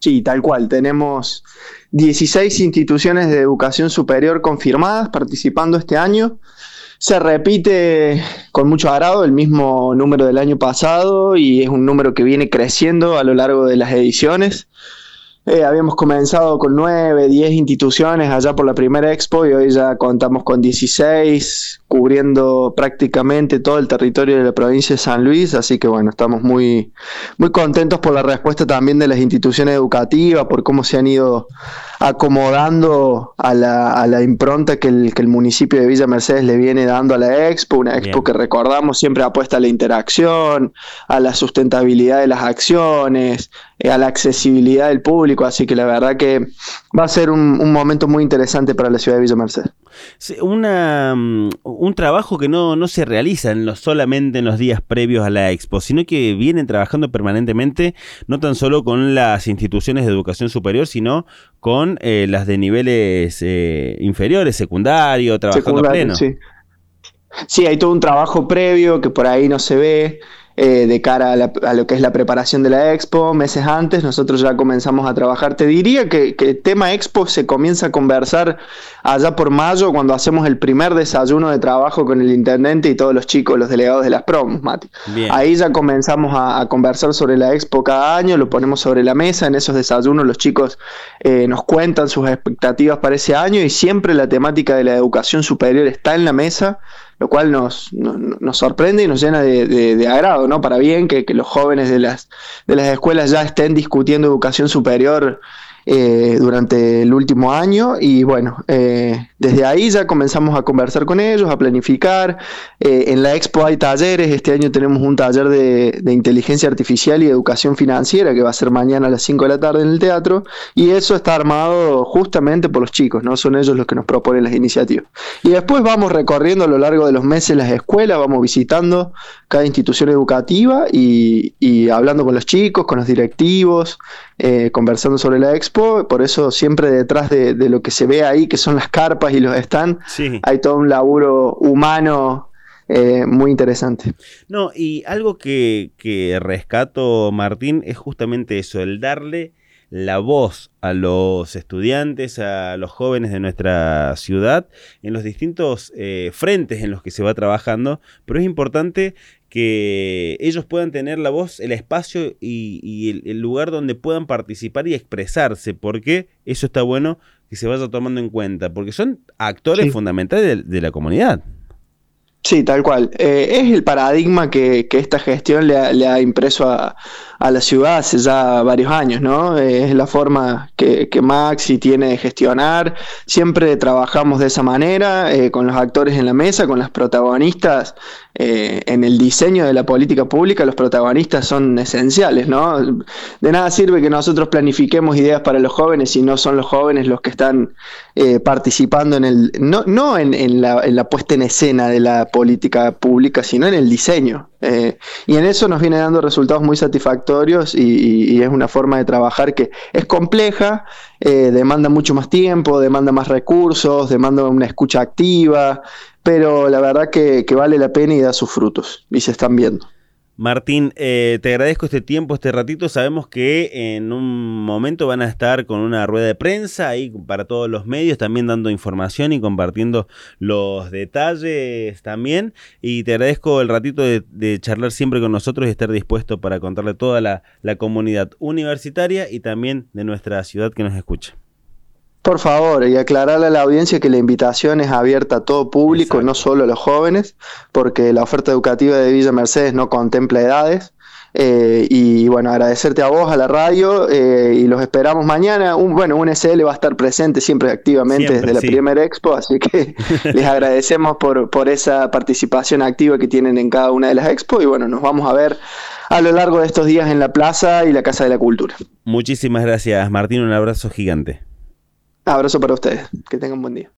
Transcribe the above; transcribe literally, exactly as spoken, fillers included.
Sí, tal cual. Tenemos dieciséis instituciones de educación superior confirmadas participando este año. Se repite con mucho agrado el mismo número del año pasado y es un número que viene creciendo a lo largo de las ediciones. Eh, habíamos comenzado con nueve, diez instituciones allá por la primera expo y hoy ya contamos con dieciséis, cubriendo prácticamente todo el territorio de la provincia de San Luis, así que bueno, estamos muy, muy contentos por la respuesta también de las instituciones educativas, por cómo se han ido acomodando a la, a la impronta que el, que el municipio de Villa Mercedes le viene dando a la expo, una expo Bien. que recordamos siempre apuesta a la interacción, a la sustentabilidad de las acciones, eh, a la accesibilidad del público, así que la verdad que va a ser un, un momento muy interesante para la ciudad de Villa Mercedes. Sí, una, un trabajo que no, no se realiza en lo, solamente en los días previos a la expo, sino que vienen trabajando permanentemente, no tan solo con las instituciones de educación superior, sino con eh, las de niveles eh, inferiores, secundario, trabajando secundario, a pleno. Sí. sí, hay todo un trabajo previo que por ahí no se ve. Eh, de cara a, la, a lo que es la preparación de la expo, meses antes nosotros ya comenzamos a trabajar. Te diría que, que el tema expo se comienza a conversar allá por mayo, cuando hacemos el primer desayuno de trabajo con el intendente y todos los chicos, los delegados de las promos, Mati. Bien. Ahí ya comenzamos a, a conversar sobre la expo cada año, lo ponemos sobre la mesa. En esos desayunos los chicos eh, nos cuentan sus expectativas para ese año y siempre la temática de la educación superior está en la mesa, lo cual nos, nos, nos sorprende y nos llena de, de, de agrado, ¿no? Para bien que, que los jóvenes de las, de las escuelas ya estén discutiendo educación superior eh, durante el último año y bueno, eh, desde ahí ya comenzamos a conversar con ellos, a planificar. Eh, en la expo hay talleres, este año tenemos un taller de, de inteligencia artificial y educación financiera que va a ser mañana a las cinco de la tarde en el teatro y eso está armado justamente por los chicos, ¿no? Son ellos los que nos proponen las iniciativas. Y después vamos recorriendo a lo largo de los meses las escuelas, vamos visitando cada institución educativa y, y hablando con los chicos, con los directivos, eh, conversando sobre la expo. Por eso siempre detrás de, de lo que se ve ahí, que son las carpas y los stands, sí. hay todo un laburo humano eh, muy interesante. No, y algo que, que rescato, Martín, es justamente eso, el darle la voz a los estudiantes, a los jóvenes de nuestra ciudad, en los distintos eh, frentes en los que se va trabajando, pero es importante que ellos puedan tener la voz, el espacio y, y el, el lugar donde puedan participar y expresarse, porque eso está bueno que se vaya tomando en cuenta, porque son actores sí. fundamentales de, de la comunidad. Sí, tal cual. Eh, es el paradigma que, que esta gestión le ha, le ha impreso a, a la ciudad hace ya varios años, ¿no? Eh, es la forma que, que Maxi tiene de gestionar. Siempre trabajamos de esa manera, eh, con los actores en la mesa, con las protagonistas. Eh, en el diseño de la política pública, los protagonistas son esenciales, ¿no? De nada sirve que nosotros planifiquemos ideas para los jóvenes si no son los jóvenes los que están eh, participando en el, no, no en, en, la, en la puesta en escena de la política pública, sino en el diseño. Eh, y en eso nos viene dando resultados muy satisfactorios y, y, y es una forma de trabajar que es compleja, eh, demanda mucho más tiempo, demanda más recursos, demanda una escucha activa, pero la verdad que, que vale la pena y da sus frutos, y se están viendo. Martín, eh, te agradezco este tiempo, este ratito. Sabemos que en un momento van a estar con una rueda de prensa ahí para todos los medios, también dando información y compartiendo los detalles también. Y te agradezco el ratito de, de charlar siempre con nosotros y estar dispuesto para contarle a toda la, la comunidad universitaria y también de nuestra ciudad que nos escucha. Por favor, y aclararle a la audiencia que la invitación es abierta a todo público, Exacto. no solo a los jóvenes, porque la oferta educativa de Villa Mercedes no contempla edades. Eh, y bueno, agradecerte a vos, a la radio, eh, y los esperamos mañana. Un, bueno, un S L va a estar presente siempre activamente siempre, desde sí. la primera expo, así que les agradecemos por, por esa participación activa que tienen en cada una de las expos. Y bueno, nos vamos a ver a lo largo de estos días en la plaza y la Casa de la Cultura. Muchísimas gracias, Martín, un abrazo gigante. Abrazo para ustedes, que tengan un buen día.